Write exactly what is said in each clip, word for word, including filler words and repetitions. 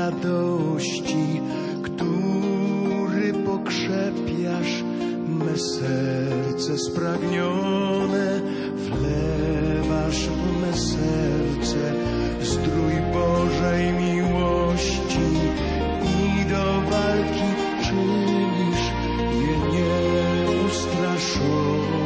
radości, który pokrzepiasz me serce spragnione, wlewasz w me serce zdrój Bożej miłości i do walki czynisz je nieustraszone.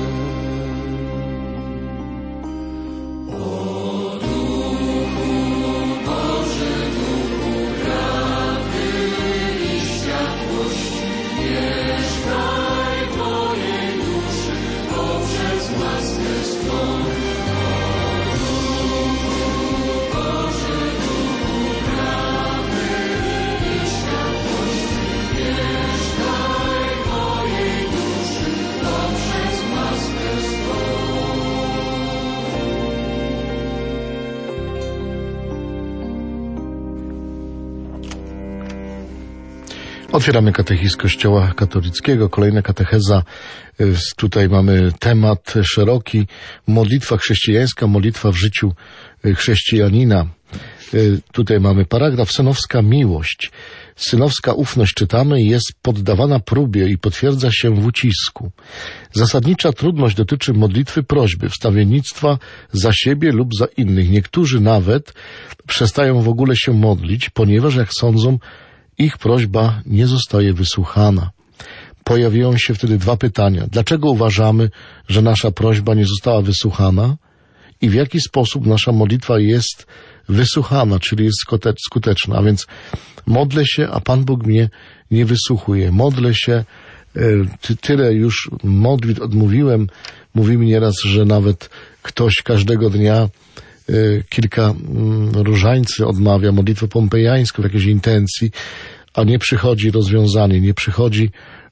Otwieramy katechizm Kościoła katolickiego, kolejna katecheza. Tutaj mamy temat szeroki, modlitwa chrześcijańska, modlitwa w życiu chrześcijanina. Tutaj mamy paragraf, synowska miłość. Synowska ufność, czytamy, jest poddawana próbie i potwierdza się w ucisku. Zasadnicza trudność dotyczy modlitwy prośby, wstawiennictwa za siebie lub za innych. Niektórzy nawet przestają w ogóle się modlić, ponieważ, jak sądzą, ich prośba nie zostaje wysłuchana. Pojawiają się wtedy dwa pytania. Dlaczego uważamy, że nasza prośba nie została wysłuchana? I w jaki sposób nasza modlitwa jest wysłuchana, czyli jest skuteczna? A więc modlę się, a Pan Bóg mnie nie wysłuchuje. Modlę się, ty, tyle już modlitw odmówiłem. Mówimy nieraz, że nawet ktoś każdego dnia kilka różańcy odmawia, modlitwę pompejańską w jakiejś intencji, a nie przychodzi rozwiązanie, nie przychodzi,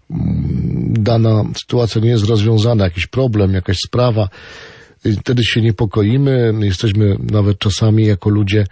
dana sytuacja nie jest rozwiązana, jakiś problem, jakaś sprawa. Wtedy się niepokoimy, jesteśmy nawet czasami jako ludzie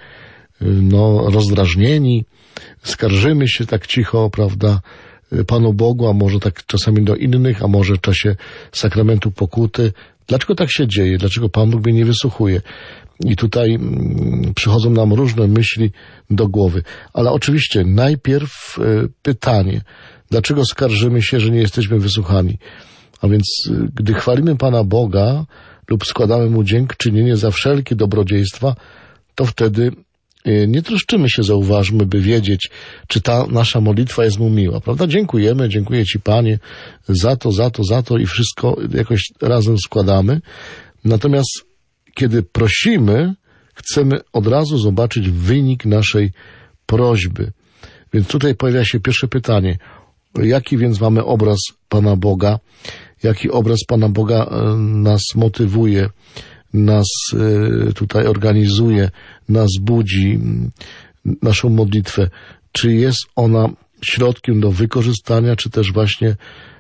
no, rozdrażnieni, skarżymy się tak cicho, prawda, Panu Bogu, a może tak czasami do innych, a może w czasie sakramentu pokuty. Dlaczego tak się dzieje? Dlaczego Pan Bóg mnie nie wysłuchuje? I tutaj mm, przychodzą nam różne myśli do głowy. Ale oczywiście najpierw y, pytanie, dlaczego skarżymy się, że nie jesteśmy wysłuchani? A więc y, gdy chwalimy Pana Boga lub składamy Mu dziękczynienie za wszelkie dobrodziejstwa, to wtedy y, nie troszczymy się, zauważmy, by wiedzieć, czy ta nasza modlitwa jest Mu miła. Prawda? Dziękujemy, dziękuję Ci, Panie, za to, za to, za to i wszystko jakoś razem składamy. Natomiast kiedy prosimy, chcemy od razu zobaczyć wynik naszej prośby. Więc tutaj pojawia się pierwsze pytanie. Jaki więc mamy obraz Pana Boga? Jaki obraz Pana Boga nas motywuje, nas tutaj organizuje, nas budzi, naszą modlitwę? Czy jest ona środkiem do wykorzystania, czy też właśnie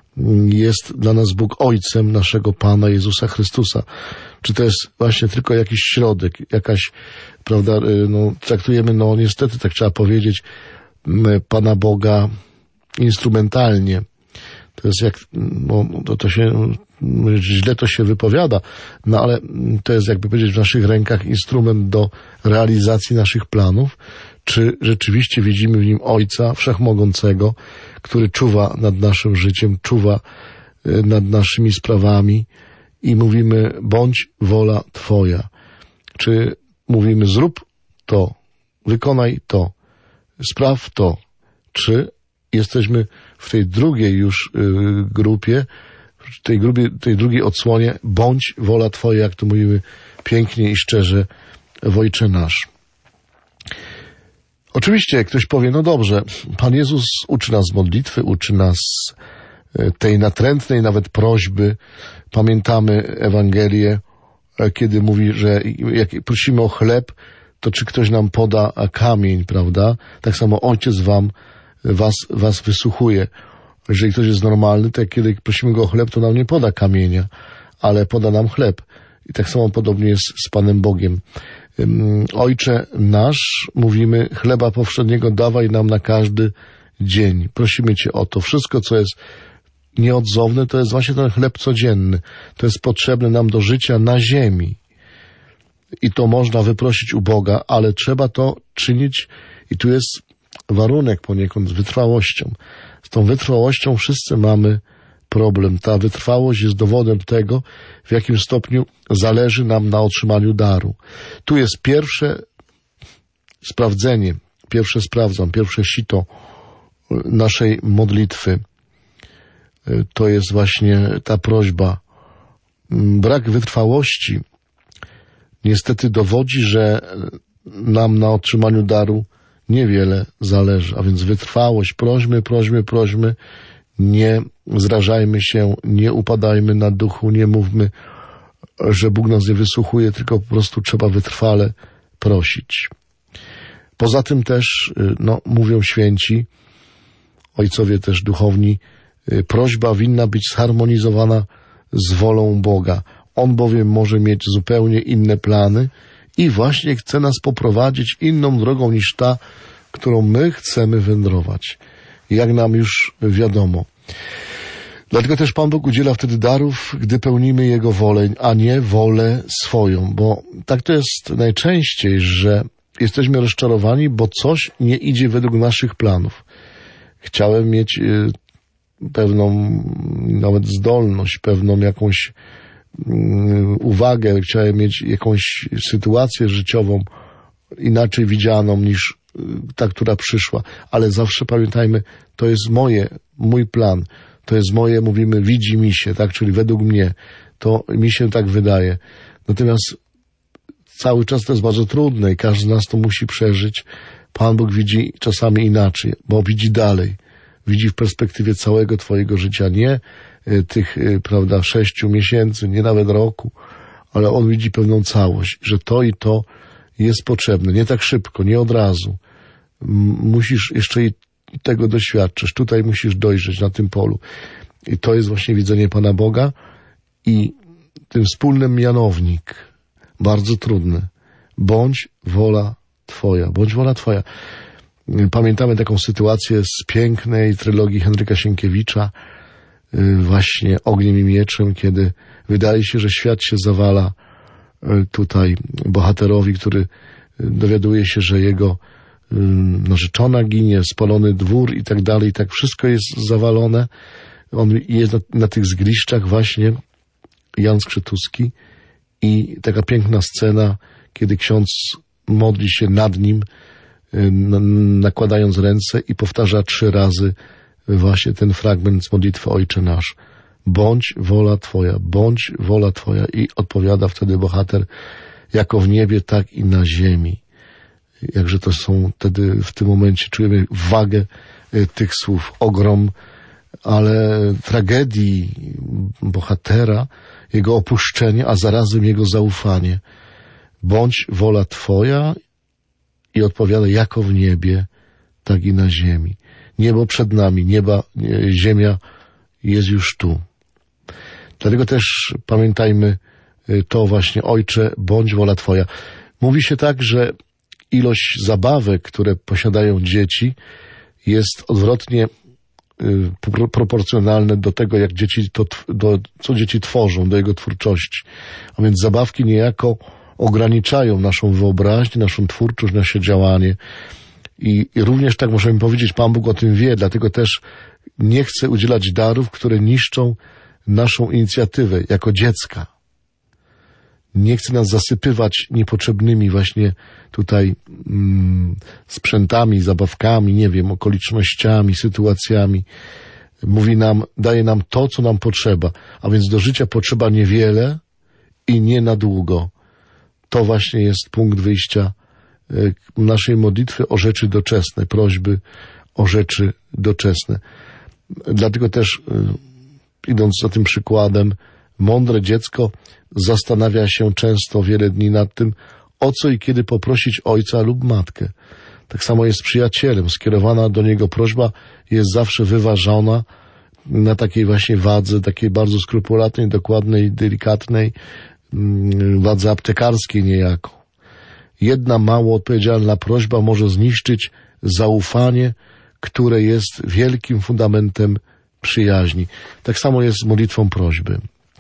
jest dla nas Bóg Ojcem naszego Pana Jezusa Chrystusa? Czy to jest właśnie tylko jakiś środek, jakaś, prawda, no, traktujemy, no niestety, tak trzeba powiedzieć, Pana Boga instrumentalnie. To jest jak, no to, to się, źle to się wypowiada, no ale to jest, jakby powiedzieć, w naszych rękach instrument do realizacji naszych planów. Czy rzeczywiście widzimy w nim Ojca Wszechmogącego, który czuwa nad naszym życiem, czuwa nad naszymi sprawami i mówimy, bądź wola Twoja. Czy mówimy, zrób to, wykonaj to, spraw to. Czy jesteśmy w tej drugiej już grupie, w tej, grupie, tej drugiej odsłonie, bądź wola Twoja, jak to mówimy pięknie i szczerze w Ojcze nasz. Oczywiście, jak ktoś powie, no dobrze, Pan Jezus uczy nas modlitwy, uczy nas tej natrętnej nawet prośby. Pamiętamy Ewangelię, kiedy mówi, że jak prosimy o chleb, to czy ktoś nam poda kamień, prawda? Tak samo Ojciec wam, was, was wysłuchuje. Jeżeli ktoś jest normalny, to jak kiedy prosimy go o chleb, to nam nie poda kamienia, ale poda nam chleb. I tak samo podobnie jest z Panem Bogiem. Ojcze nasz, mówimy, chleba powszedniego dawaj nam na każdy dzień. Prosimy Cię o to. Wszystko, co jest nieodzowne, to jest właśnie ten chleb codzienny. To jest potrzebne nam do życia na ziemi. i to można wyprosić u Boga, ale trzeba to czynić i tu jest warunek poniekąd z wytrwałością. Z tą wytrwałością wszyscy mamy problem. Ta wytrwałość jest dowodem tego, w jakim stopniu zależy nam na otrzymaniu daru. Tu jest pierwsze sprawdzenie, pierwsze sprawdzam, pierwsze sito naszej modlitwy. To jest właśnie ta prośba. Brak wytrwałości niestety dowodzi, że nam na otrzymaniu daru niewiele zależy, a więc wytrwałość. Prośmy, prośmy, prośmy, nie zrażajmy się, nie upadajmy na duchu, nie mówmy, że Bóg nas nie wysłuchuje, tylko po prostu trzeba wytrwale prosić. Poza tym też, no, mówią święci, ojcowie też duchowni, prośba winna być zharmonizowana z wolą Boga. On bowiem może mieć zupełnie inne plany i właśnie chce nas poprowadzić inną drogą niż ta, którą my chcemy wędrować, jak nam już wiadomo. Dlatego też Pan Bóg udziela wtedy darów, gdy pełnimy Jego wolę, a nie wolę swoją, bo tak to jest najczęściej, że jesteśmy rozczarowani, bo coś nie idzie według naszych planów. Chciałem mieć y, pewną nawet zdolność, pewną jakąś y, uwagę, chciałem mieć jakąś sytuację życiową inaczej widzianą niż y, ta, która przyszła. Ale zawsze pamiętajmy, to jest moje, mój plan. To jest moje, mówimy, widzi mi się, tak? Czyli według mnie. To mi się tak wydaje. Natomiast cały czas to jest bardzo trudne i każdy z nas to musi przeżyć. Pan Bóg widzi czasami inaczej, bo widzi dalej. Widzi w perspektywie całego twojego życia, nie y, tych, y, prawda, sześciu miesięcy, nie nawet roku, ale On widzi pewną całość, że to i to jest potrzebne. Nie tak szybko, nie od razu. M- musisz jeszcze i tego doświadczysz. Tutaj musisz dojrzeć na tym polu. I to jest właśnie widzenie Pana Boga i ten wspólny mianownik, bardzo trudny. Bądź wola Twoja, bądź wola Twoja. Pamiętamy taką sytuację z pięknej trylogii Henryka Sienkiewicza, właśnie Ogniem i Mieczem, kiedy wydaje się, że świat się zawala tutaj bohaterowi, który dowiaduje się, że jego narzeczona ginie, spalony dwór i tak dalej, i tak wszystko jest zawalone. On jest na, na tych zgliszczach właśnie, Jan Skrzytuski, i taka piękna scena, kiedy ksiądz modli się nad nim, nakładając ręce i powtarza trzy razy właśnie ten fragment z modlitwy Ojcze Nasz. Bądź wola Twoja, bądź wola Twoja. I odpowiada wtedy bohater, jako w niebie, tak i na ziemi. Jakże to są wtedy, w tym momencie czujemy wagę tych słów, ogrom, ale tragedii bohatera, jego opuszczenie, a zarazem jego zaufanie. Bądź wola Twoja, i odpowiada, jako w niebie, tak i na ziemi. Niebo przed nami, nieba, ziemia jest już tu. Dlatego też pamiętajmy to właśnie, Ojcze, bądź wola Twoja. Mówi się tak, że ilość zabawek, które posiadają dzieci, jest odwrotnie y, proporcjonalne do tego, jak dzieci to, do, co dzieci tworzą, do jego twórczości. A więc zabawki niejako ograniczają naszą wyobraźnię, naszą twórczość, nasze działanie. I, I również tak możemy powiedzieć, Pan Bóg o tym wie, dlatego też nie chce udzielać darów, które niszczą naszą inicjatywę jako dziecka. Nie chce nas zasypywać niepotrzebnymi właśnie tutaj mm, sprzętami, zabawkami, nie wiem, okolicznościami, sytuacjami. Mówi nam, daje nam to, co nam potrzeba, a więc do życia potrzeba niewiele i nie na długo. To właśnie jest punkt wyjścia naszej modlitwy o rzeczy doczesne, prośby o rzeczy doczesne. Dlatego też, idąc za tym przykładem, mądre dziecko zastanawia się często wiele dni nad tym, o co i kiedy poprosić ojca lub matkę. Tak samo jest z przyjacielem. Skierowana do niego prośba jest zawsze wyważona na takiej właśnie wadze, takiej bardzo skrupulatnej, dokładnej, delikatnej, wadze aptekarskiej niejako. Jedna mało odpowiedzialna prośba może zniszczyć zaufanie, które jest wielkim fundamentem przyjaźni. Tak samo jest z modlitwą prośby.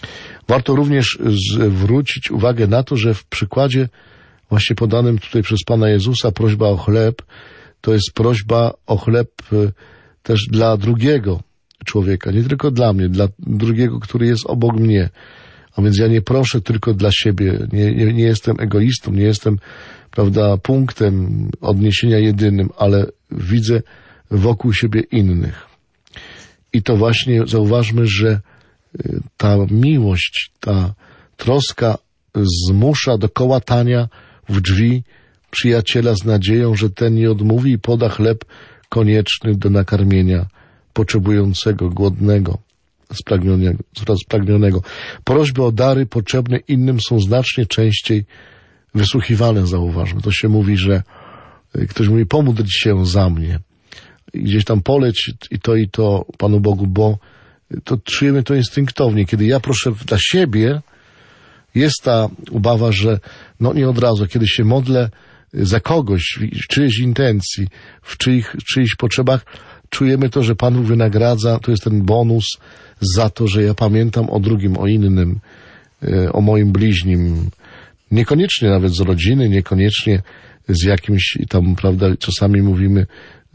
Warto również zwrócić uwagę na to, że w przykładzie właśnie podanym tutaj przez Pana Jezusa prośba o chleb, to jest prośba o chleb też dla drugiego człowieka, nie tylko dla mnie, dla drugiego, który jest obok mnie. A więc ja nie proszę tylko dla siebie, nie, nie, nie jestem egoistą, nie jestem, prawda, punktem odniesienia jedynym, ale widzę wokół siebie innych. I to właśnie zauważmy, że ta miłość, ta troska zmusza do kołatania w drzwi przyjaciela z nadzieją, że ten nie odmówi i poda chleb konieczny do nakarmienia potrzebującego, głodnego, spragnionego, spragnionego. Prośby o dary potrzebne innym są znacznie częściej wysłuchiwane, zauważmy. To się mówi, że ktoś mówi, pomódl się za mnie. I gdzieś tam poleć i to i to Panu Bogu, bo to czujemy to instynktownie. Kiedy ja proszę dla siebie, jest ta obawa, że no nie od razu, kiedy się modlę za kogoś, w czyjejś intencji, w czyich, czyichś potrzebach, czujemy to, że Pan Bóg wynagradza, to jest ten bonus za to, że ja pamiętam o drugim, o innym, o moim bliźnim. Niekoniecznie nawet z rodziny, niekoniecznie z jakimś tam, prawda, czasami mówimy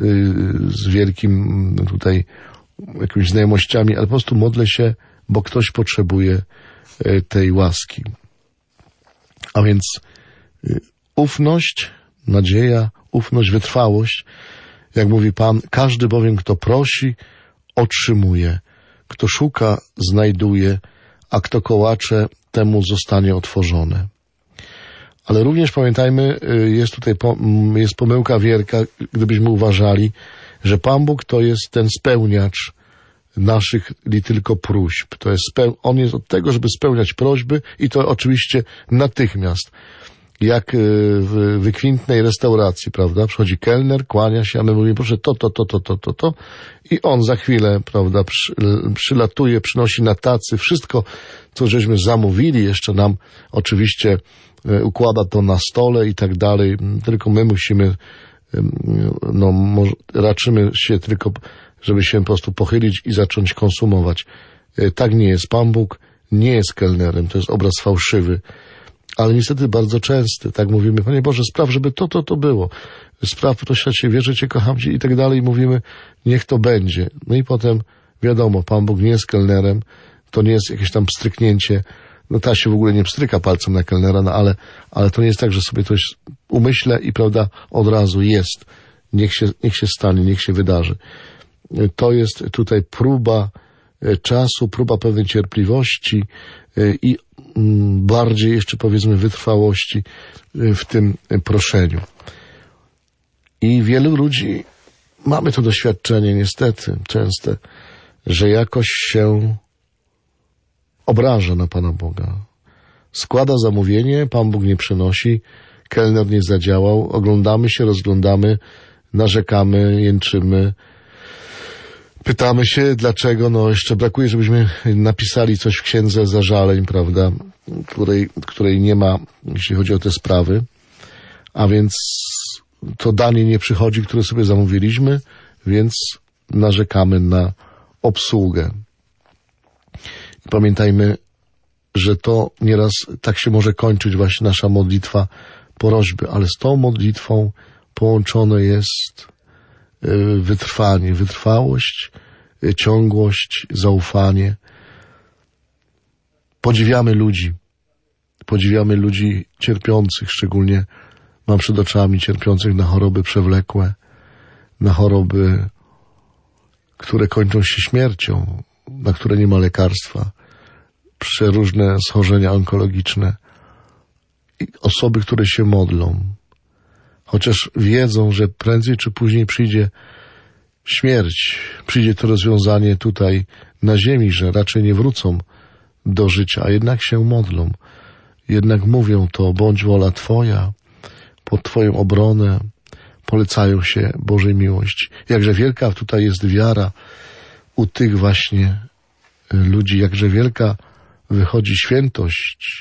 z wielkim tutaj jakimiś znajomościami, ale po prostu modlę się, bo ktoś potrzebuje tej łaski. A więc ufność, nadzieja, ufność, wytrwałość, jak mówi Pan, każdy bowiem, kto prosi, otrzymuje. Kto szuka, znajduje, a kto kołacze, temu zostanie otworzone. Ale również pamiętajmy, jest tutaj jest pomyłka wielka, gdybyśmy uważali, że Pan Bóg to jest ten spełniacz naszych li tylko próśb. To jest speł- On jest od tego, żeby spełniać prośby i to oczywiście natychmiast. Jak w wykwintnej restauracji, prawda? Przychodzi kelner, kłania się, a my mówimy, proszę to, to, to, to, to, to, to. I on za chwilę, prawda, przy, przylatuje, przynosi na tacy wszystko, co żeśmy zamówili, jeszcze nam oczywiście układa to na stole i tak dalej. Tylko my musimy, no, może, raczymy się tylko, żeby się po prostu pochylić i zacząć konsumować. Tak nie jest. Pan Bóg nie jest kelnerem, to jest obraz fałszywy. Ale niestety bardzo częsty, tak mówimy, Panie Boże, spraw, żeby to, to, to było. Spraw, proszę Cię, wierzę Cię, kocham Cię i tak dalej. Mówimy, niech to będzie. No i potem, wiadomo, Pan Bóg nie jest kelnerem, to nie jest jakieś tam pstryknięcie. No ta się w ogóle nie pstryka palcem na kelnera, no ale, ale to nie jest tak, że sobie coś umyślę i, prawda, od razu jest. Niech się, niech się stanie, niech się wydarzy. To jest tutaj próba czasu, próba pewnej cierpliwości i bardziej jeszcze, powiedzmy, wytrwałości w tym proszeniu. I wielu ludzi, mamy to doświadczenie niestety częste, że jakoś się obraża na Pana Boga. Składa zamówienie, Pan Bóg nie przynosi, kelner nie zadziałał, oglądamy się, rozglądamy, narzekamy, jęczymy, pytamy się, dlaczego, no jeszcze brakuje, żebyśmy napisali coś w księdze zażaleń, prawda, której, której nie ma, jeśli chodzi o te sprawy, a więc to danie nie przychodzi, które sobie zamówiliśmy, więc narzekamy na obsługę. I pamiętajmy, że to nieraz tak się może kończyć właśnie nasza modlitwa prośby, ale z tą modlitwą połączone jest wytrwanie, wytrwałość, ciągłość, zaufanie. Podziwiamy ludzi, podziwiamy ludzi cierpiących, szczególnie mam przed oczami cierpiących na choroby przewlekłe, na choroby, które kończą się śmiercią, na które nie ma lekarstwa, przeróżne schorzenia onkologiczne. I osoby, które się modlą, chociaż wiedzą, że prędzej czy później przyjdzie śmierć, przyjdzie to rozwiązanie tutaj na ziemi, że raczej nie wrócą do życia, a jednak się modlą. Jednak mówią to, bądź wola Twoja, pod Twoją obronę, polecają się Bożej miłości. Jakże wielka tutaj jest wiara u tych właśnie ludzi, jakże wielka wychodzi świętość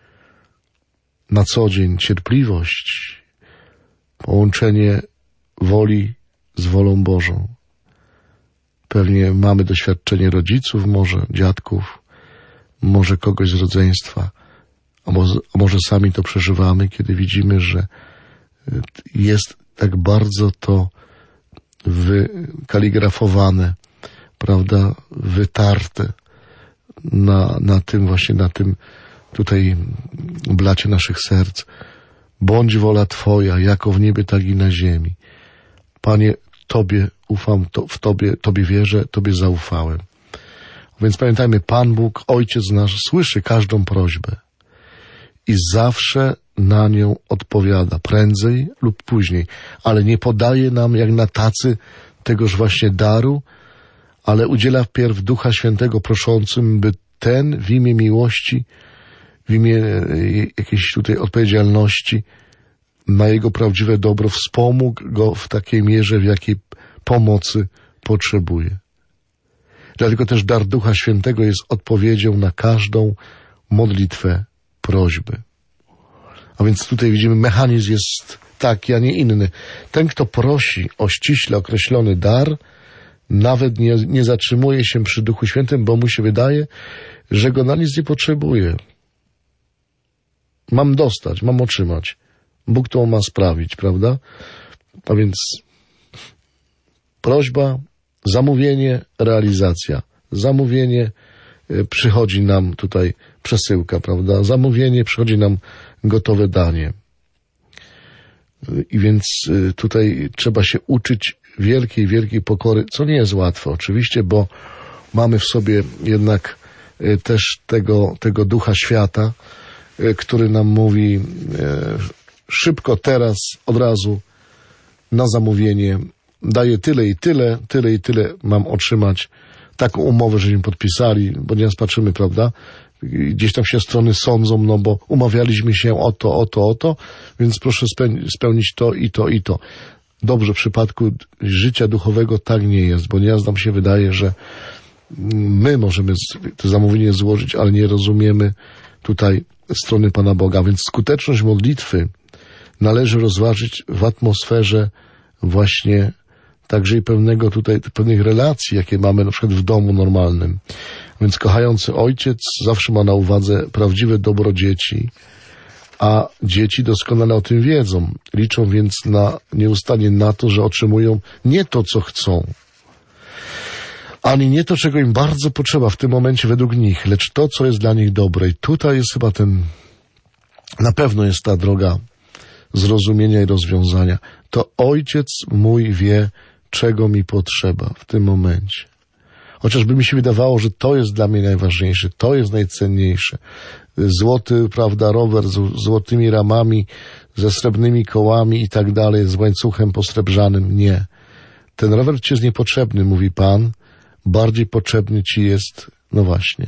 na co dzień, cierpliwość, połączenie woli z wolą Bożą. Pewnie mamy doświadczenie rodziców, może dziadków, może kogoś z rodzeństwa, a może, a może sami to przeżywamy, kiedy widzimy, że jest tak bardzo to wykaligrafowane, prawda, wytarte na, na tym właśnie, na tym tutaj blacie naszych serc. Bądź wola Twoja, jako w niebie, tak i na ziemi. Panie, Tobie ufam, to, w Tobie, Tobie wierzę, Tobie zaufałem. Więc pamiętajmy, Pan Bóg, Ojciec nasz, słyszy każdą prośbę i zawsze na nią odpowiada, prędzej lub później, ale nie podaje nam jak na tacy tegoż właśnie daru, ale udziela wpierw Ducha Świętego proszącym, by ten w imię miłości, w imię jakiejś tutaj odpowiedzialności na jego prawdziwe dobro wspomógł go w takiej mierze, w jakiej pomocy potrzebuje. Dlatego też dar Ducha Świętego jest odpowiedzią na każdą modlitwę, prośby. A więc tutaj widzimy, mechanizm jest taki, a nie inny. Ten, kto prosi o ściśle określony dar, nawet nie, nie zatrzymuje się przy Duchu Świętym, bo mu się wydaje, że go na nic nie potrzebuje. Mam dostać, mam otrzymać. Bóg to ma sprawić, prawda? A więc prośba, zamówienie, realizacja. Zamówienie, przychodzi nam tutaj przesyłka, prawda? Zamówienie, przychodzi nam gotowe danie. I więc tutaj trzeba się uczyć wielkiej, wielkiej pokory, co nie jest łatwe oczywiście, bo mamy w sobie jednak też tego, tego ducha świata, który nam mówi szybko, teraz, od razu, na zamówienie, daję tyle i tyle, tyle i tyle mam otrzymać. Taką umowę, żeśmy podpisali, bo nieraz patrzymy, prawda, gdzieś tam się strony sądzą, no bo umawialiśmy się o to, o to, o to, więc proszę spełnić to i to i to. Dobrze, w przypadku życia duchowego tak nie jest, bo nieraz nam się wydaje, że my możemy to zamówienie złożyć, ale nie rozumiemy tutaj strony Pana Boga, więc skuteczność modlitwy należy rozważyć w atmosferze właśnie także i pewnego tutaj, pewnych relacji, jakie mamy na przykład w domu normalnym. Więc kochający ojciec zawsze ma na uwadze prawdziwe dobro dzieci, a dzieci doskonale o tym wiedzą. Liczą więc na, nieustannie na to, że otrzymują nie to, co chcą, ani nie to, czego im bardzo potrzeba w tym momencie według nich, lecz to, co jest dla nich dobre. I tutaj jest chyba ten, na pewno jest ta droga zrozumienia i rozwiązania. To ojciec mój wie, czego mi potrzeba w tym momencie. Chociażby mi się wydawało, że to jest dla mnie najważniejsze, to jest najcenniejsze. Złoty, prawda, rower z złotymi ramami, ze srebrnymi kołami i tak dalej, z łańcuchem posrebrzanym. Nie. Ten rower ci jest niepotrzebny, mówi Pan. Bardziej potrzebny ci jest, no właśnie,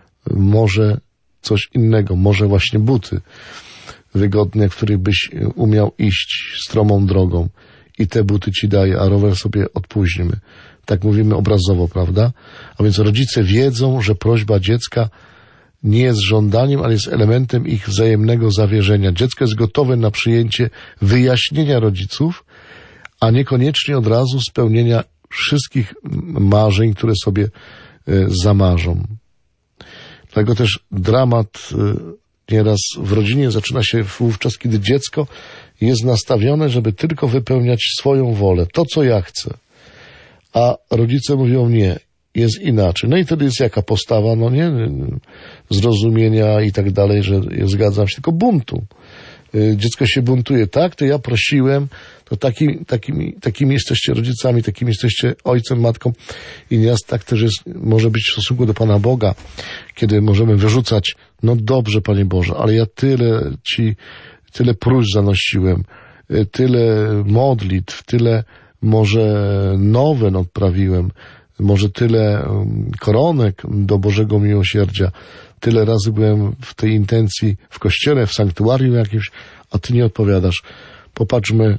może coś innego, może właśnie buty wygodne, w których byś umiał iść stromą drogą. I te buty ci daje, a rower sobie odpóźnimy. Tak mówimy obrazowo, prawda? A więc rodzice wiedzą, że prośba dziecka nie jest żądaniem, ale jest elementem ich wzajemnego zawierzenia. Dziecko jest gotowe na przyjęcie wyjaśnienia rodziców, a niekoniecznie od razu spełnienia wszystkich marzeń, które sobie zamarzą. Dlatego też dramat nieraz w rodzinie zaczyna się wówczas, kiedy dziecko jest nastawione, żeby tylko wypełniać swoją wolę, to co ja chcę. A rodzice mówią nie, jest inaczej. No i wtedy jest jaka postawa, no nie, zrozumienia i tak dalej, że ja zgadzam się, tylko buntu. Dziecko się buntuje, tak, to ja prosiłem, to taki, takimi, takimi jesteście rodzicami, takimi jesteście ojcem, matką i nieraz tak też jest, może być w stosunku do Pana Boga, kiedy możemy wyrzucać, no dobrze, Panie Boże, ale ja tyle Ci, tyle próśb zanosiłem, tyle modlitw, tyle może nowen odprawiłem, może tyle koronek do Bożego Miłosierdzia, tyle razy byłem w tej intencji w kościele, w sanktuarium jakimś, a Ty nie odpowiadasz. Popatrzmy,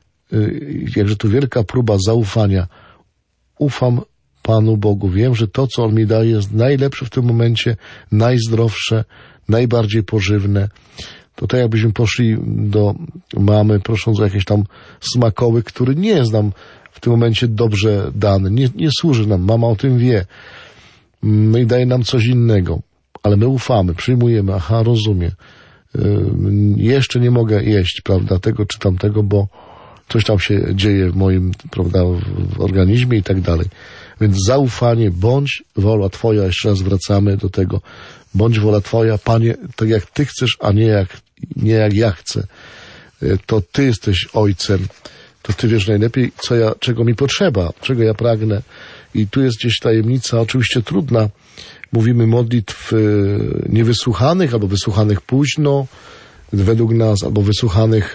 jakże tu wielka próba zaufania. Ufam Panu Bogu. Wiem, że to, co On mi daje, jest najlepsze w tym momencie, najzdrowsze, najbardziej pożywne. To tak jakbyśmy poszli do mamy, prosząc o jakieś tam smakołyk, który nie jest nam w tym momencie dobrze dany, nie, nie służy nam. Mama o tym wie. No i daje nam coś innego. ale my ufamy, przyjmujemy, aha, rozumiem. Jeszcze nie mogę jeść, prawda, tego czy tamtego, bo coś tam się dzieje w moim, prawda, w organizmie i tak dalej. Więc zaufanie, bądź wola Twoja, jeszcze raz wracamy do tego, bądź wola Twoja, Panie, tak jak Ty chcesz, a nie jak, nie jak ja chcę. To Ty jesteś Ojcem, to Ty wiesz najlepiej, co ja, czego mi potrzeba, czego ja pragnę. I tu jest gdzieś tajemnica, oczywiście trudna. Mówimy modlitw niewysłuchanych, albo wysłuchanych późno, według nas, albo wysłuchanych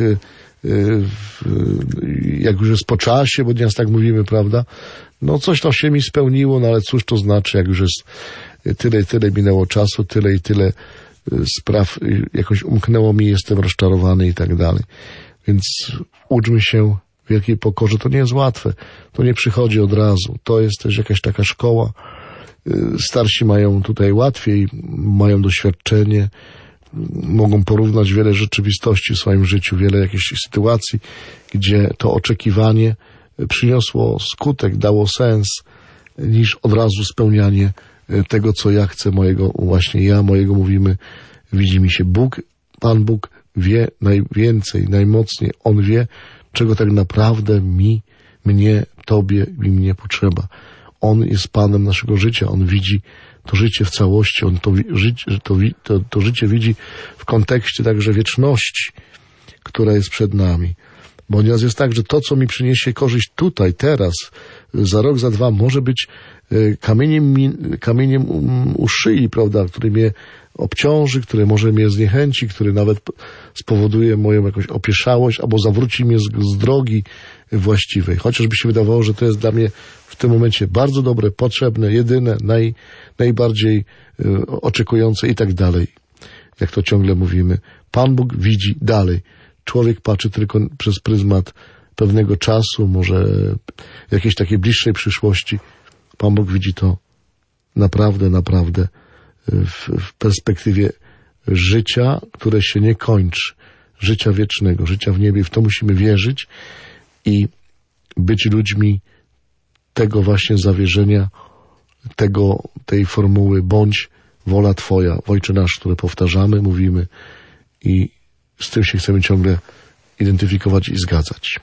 jak już jest po czasie, bo nieraz tak mówimy, prawda? No coś tam się mi spełniło, no ale cóż to znaczy, jak już jest tyle i tyle minęło czasu, tyle i tyle spraw jakoś umknęło mi, jestem rozczarowany i tak dalej. Więc uczmy się wielkiej pokorze. To nie jest łatwe. To nie przychodzi od razu. To jest też jakaś taka szkoła. Starsi mają tutaj łatwiej, mają doświadczenie, mogą porównać wiele rzeczywistości w swoim życiu, wiele jakichś sytuacji, gdzie to oczekiwanie przyniosło skutek, dało sens, niż od razu spełnianie tego, co ja chcę, mojego, właśnie ja, mojego mówimy, widzi mi się Bóg, Pan Bóg wie najwięcej, najmocniej. On wie, czego tak naprawdę mi, mnie, Tobie i mnie potrzeba. On jest Panem naszego życia. On widzi to życie w całości. On to, to, to, to życie widzi w kontekście także wieczności, która jest przed nami. Bo nieraz jest tak, że to, co mi przyniesie korzyść tutaj, teraz, za rok, za dwa, może być kamieniem, kamieniem u szyi, prawda, który mnie obciąży, który może mnie zniechęci, który nawet spowoduje moją jakąś opieszałość, albo zawróci mnie z, z drogi właściwej. Chociażby się wydawało, że to jest dla mnie w tym momencie bardzo dobre, potrzebne, jedyne, naj, najbardziej y, oczekujące i tak dalej. Jak to ciągle mówimy. Pan Bóg widzi dalej. Człowiek patrzy tylko przez pryzmat pewnego czasu, może jakiejś takiej bliższej przyszłości. Pan Bóg widzi to naprawdę, naprawdę w, w perspektywie życia, które się nie kończy. Życia wiecznego, życia w niebie. W to musimy wierzyć i być ludźmi tego właśnie zawierzenia, tego, tej formuły bądź wola Twoja, Ojcze nasz, które powtarzamy, mówimy i z tym się chcemy ciągle identyfikować i zgadzać.